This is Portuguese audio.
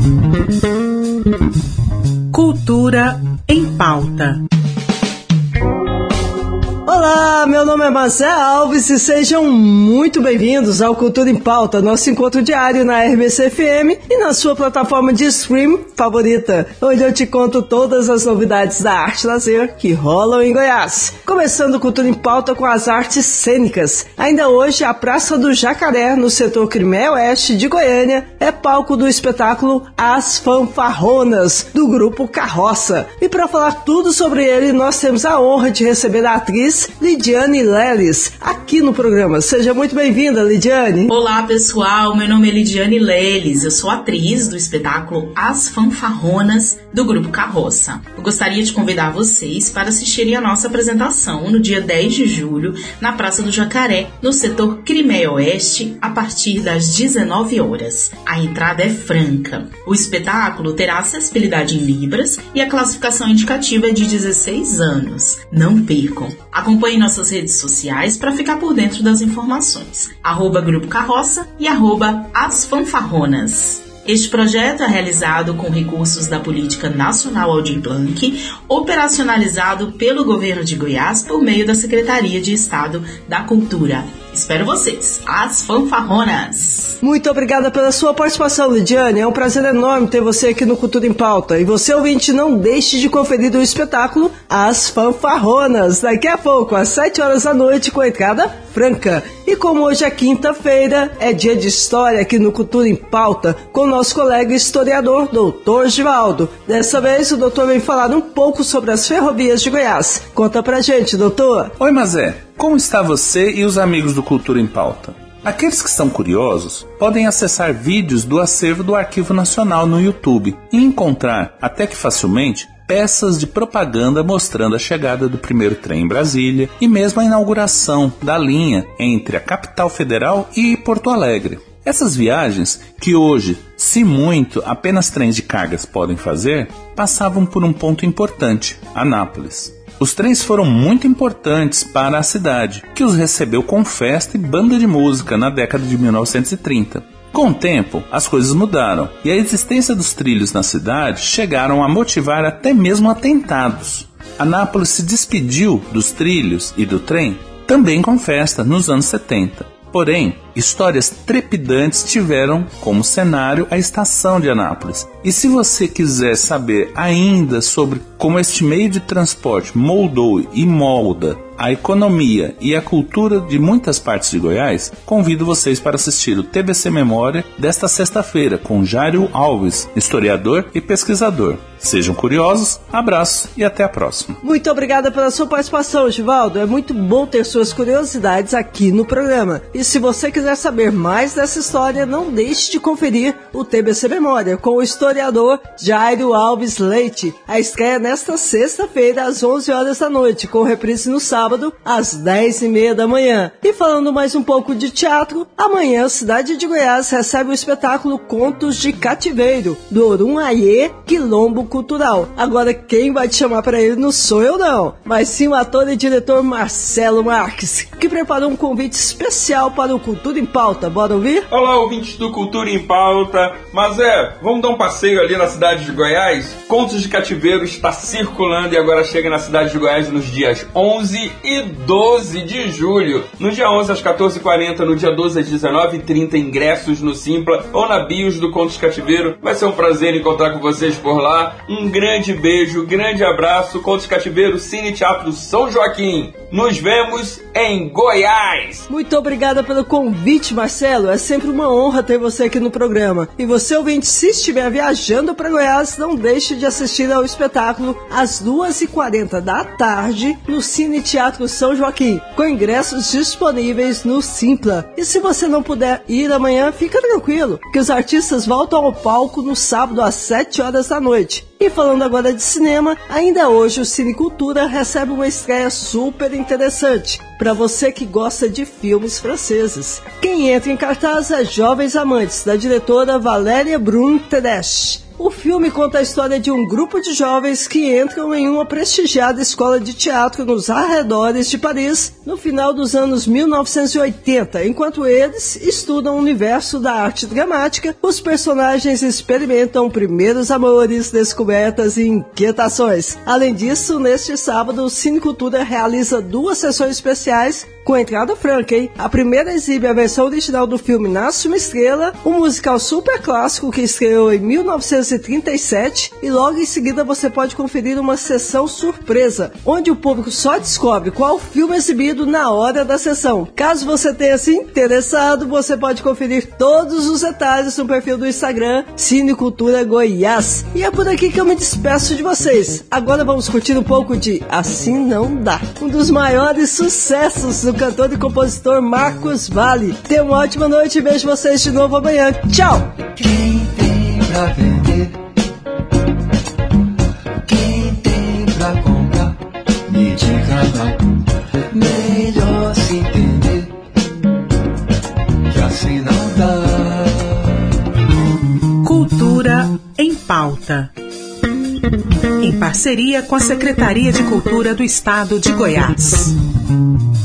Cultura em Pauta. Olá, meu nome é Mazé Alves e sejam muito bem-vindos ao Cultura em Pauta, nosso encontro diário na RBC-FM e na sua plataforma de stream favorita, onde eu te conto todas as novidades da arte e lazer que rolam em Goiás. Começando o Cultura em Pauta com as artes cênicas. Ainda hoje, a Praça do Jacaré, no setor Crimeia Oeste de Goiânia, é palco do espetáculo As Fanfarronas, do grupo Carroça. E para falar tudo sobre ele, nós temos a honra de receber a atriz Lidiane Leles, aqui no programa. Seja muito bem-vinda, Lidiane. Olá, pessoal. Meu nome é Lidiane Leles. Eu sou atriz do espetáculo As Fanfarronas, do Grupo Carroça. Eu gostaria de convidar vocês para assistirem a nossa apresentação no dia 10 de julho, na Praça do Jacaré, no setor Crimeia Oeste, a partir das 19 horas. A entrada é franca. O espetáculo terá acessibilidade em Libras e a classificação indicativa é de 16 anos. Não percam. Acompanhe nossas redes sociais para ficar por dentro das informações. @Grupo Carroça e @As Fanfarronas. Este projeto é realizado com recursos da Política Nacional Aldir Blanc, operacionalizado pelo Governo de Goiás por meio da Secretaria de Estado da Cultura. Espero vocês, As Fanfarronas! Muito obrigada pela sua participação, Lidiane. É um prazer enorme ter você aqui no Cultura em Pauta. E você, ouvinte, não deixe de conferir o espetáculo As Fanfarronas, daqui a pouco, às 7 horas da noite, com entrada franca. E como hoje é quinta-feira, é dia de história aqui no Cultura em Pauta, com o nosso colega historiador, Dr. Givaldo. Dessa vez, o doutor vem falar um pouco sobre as ferrovias de Goiás. Conta pra gente, doutor. Oi, Mazé. Como está você e os amigos do Cultura em Pauta? Aqueles que estão curiosos podem acessar vídeos do acervo do Arquivo Nacional no YouTube e encontrar, até que facilmente, peças de propaganda mostrando a chegada do primeiro trem em Brasília e mesmo a inauguração da linha entre a capital federal e Porto Alegre. Essas viagens, que hoje, se muito, apenas trens de cargas podem fazer, passavam por um ponto importante, Anápolis. Os trens foram muito importantes para a cidade, que os recebeu com festa e banda de música na década de 1930. Com o tempo, as coisas mudaram e a existência dos trilhos na cidade chegaram a motivar até mesmo atentados. Anápolis se despediu dos trilhos e do trem também com festa nos anos 70. Porém, histórias trepidantes tiveram como cenário a estação de Anápolis. E se você quiser saber ainda sobre como este meio de transporte moldou e molda a economia e a cultura de muitas partes de Goiás, convido vocês para assistir o TBC Memória desta sexta-feira com Jairo Alves, historiador e pesquisador. Sejam curiosos, abraço e até a próxima. Muito obrigada pela sua participação, Givaldo. É muito bom ter suas curiosidades aqui no programa. E se você quiser saber mais dessa história, não deixe de conferir o TBC Memória com o historiador Jairo Alves Leite. A estreia nesta sexta-feira às 11 horas da noite, com reprise no sábado às 10h30 da manhã. E falando mais um pouco de teatro, amanhã a cidade de Goiás recebe o espetáculo Contos de Cativeiro, do Orum Aie Quilombo Cultural. Agora, quem vai te chamar para ele não sou eu não, mas sim o ator e diretor Marcelo Marques, que preparou um convite especial para o Cultura em Pauta. Bora ouvir? Olá, ouvintes do Cultura em Pauta. Mas vamos dar um passeio ali na cidade de Goiás? Contos de Cativeiro está circulando e agora chega na cidade de Goiás nos dias 11 e 12 de julho. No dia 11 às 14h40, no dia 12 às 19h30, ingressos no Simpla ou na bios do Contos de Cativeiro. Vai ser um prazer encontrar com vocês por lá. Um grande beijo, grande abraço. Contos de Cativeiro, Cine Teatro São Joaquim. Nos vemos em Goiás. Muito obrigada pelo convite, Marcelo. É sempre uma honra ter você aqui no programa. E você, ouvinte, se estiver viajando para Goiás, não deixe de assistir ao espetáculo às 2h40 da tarde no Cine Teatro São Joaquim, com ingressos disponíveis no Simpla. E se você não puder ir amanhã, fica tranquilo, que os artistas voltam ao palco no sábado às 7 horas da noite. E falando agora de cinema, ainda hoje o Cine Cultura recebe uma estreia super interessante para você que gosta de filmes franceses. Quem entra em cartaz é Jovens Amantes, da diretora Valéria Brun Tedeschi. O filme conta a história de um grupo de jovens que entram em uma prestigiada escola de teatro nos arredores de Paris no final dos anos 1980. Enquanto eles estudam o universo da arte dramática, os personagens experimentam primeiros amores, descobertas e inquietações. Além disso, neste sábado, o Cine Cultura realiza 2 sessões especiais com entrada franca, hein? A primeira exibe a versão original do filme Nasce uma Estrela, um musical super clássico que estreou em 1937, e logo em seguida você pode conferir uma sessão surpresa, onde o público só descobre qual filme é exibido na hora da sessão. Caso você tenha se interessado, você pode conferir todos os detalhes no perfil do Instagram Cine Cultura Goiás. E é por aqui que eu me despeço de vocês. Agora vamos curtir um pouco de Assim Não Dá, um dos maiores sucessos do cantor e compositor Marcos Valle. Tenha uma ótima noite e vejo vocês de novo amanhã. Tchau! Quem tem pra vender, quem tem pra comprar, me diga lá. Melhor se entender, que assim não dá. Cultura em Pauta, em parceria com a Secretaria de Cultura do Estado de Goiás.